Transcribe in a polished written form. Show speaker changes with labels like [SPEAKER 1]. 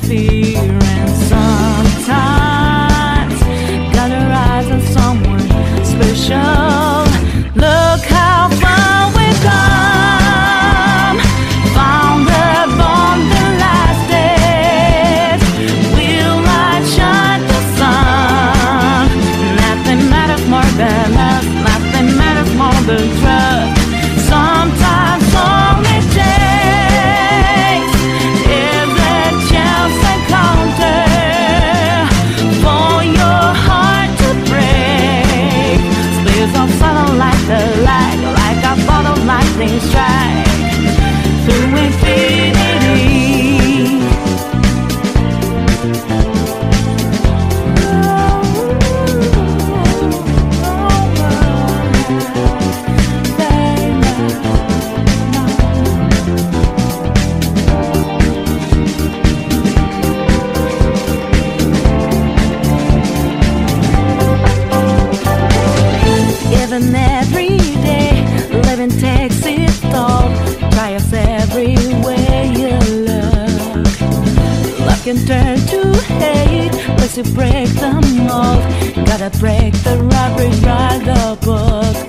[SPEAKER 1] fear, and sometimes got our eyes on someone special. Look how far we've come, found love on the last days. We'll light shine the sun. Nothing matters more than us, nothing matters more than trust. Sometimes all it takes is a chance encounter for your heart to break. Space of silence like the light, like a bolt of lightning strike through infinity. Even every day, living takes its toll. Trials everywhere you look. Love can turn to hate, unless you break the mold. Gotta break the rubber, rewrite the book.